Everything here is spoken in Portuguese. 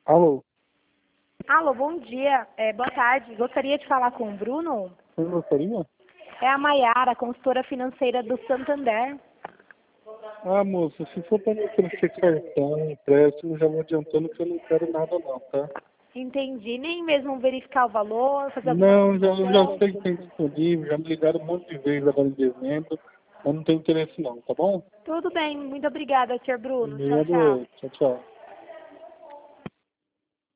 Alô, Alô, bom dia. Boa tarde. Gostaria de falar com o Bruno. você gostaria? É a Maiara, consultora financeira do Santander. Ah, moça, se for para me oferecer cartão, empréstimo, já vou adiantando que eu não quero nada não, tá? Entendi. Nem mesmo verificar o valor, fazer alguma Não, eu já cotação. sei que tem disponível, já me ligaram um monte de vezes agora em dezembro, mas não tem interesse não, tá bom? Tudo bem. Muito obrigada, Sr. Bruno. Tchau, Obrigado, tchau. tchau, tchau.